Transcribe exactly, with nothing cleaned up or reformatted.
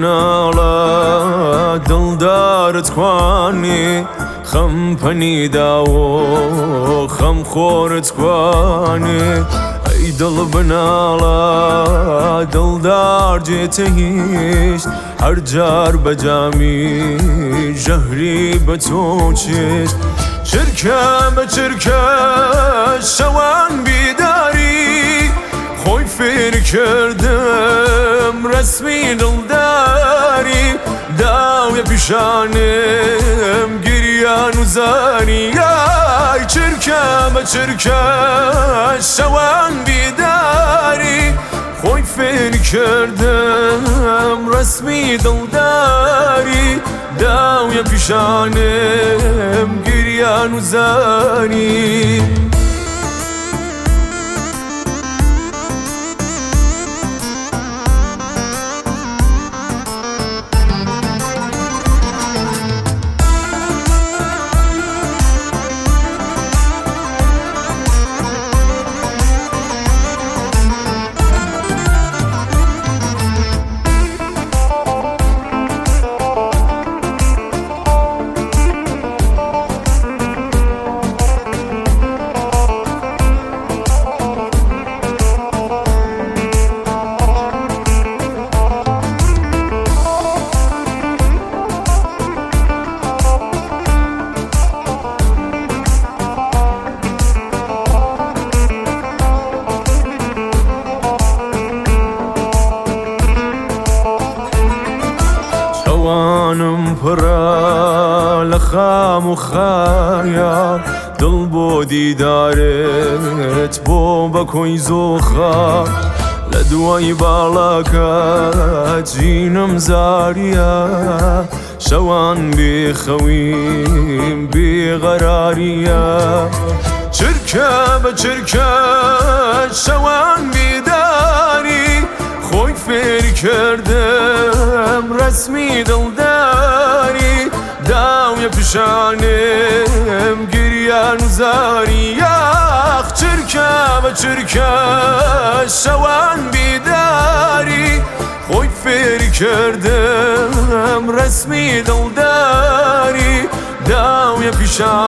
بناڵە دڵدارت کوانی خەم پەنیداوە خەم خۆرت کوانی ئەی دڵ بناڵە دڵدار جێتە هیچ هەر جار بەجامی ژەهری بە تۆ چێت چرکە بە چرکە شەوان بیداری خۆی فێر کردم ڕەسمی دڵداری داویە پیشانم گریان و زانی یای چرکە بە چرکە شەوان بیداری خۆی فێر کردم ڕەسمی دڵداری داویە پیشانم گریان و زانی شەوانم پڕە لە خام و خایە دڵ بۆ دیدارت بۆ بە کۆی زۆخە لە دوای باڵەکەت ژینم زاریە شەوان بێخەویم بێغەراریە چرکە بە چرکە شەوان بیداری خۆی فێر کردم ڕەسمی دڵداری داویە پیشانم گریان و زاری یاخ چرکە بە چرکە شەوان بیداری خۆی فێر کردم ڕەسمی دڵداری داویە پیشان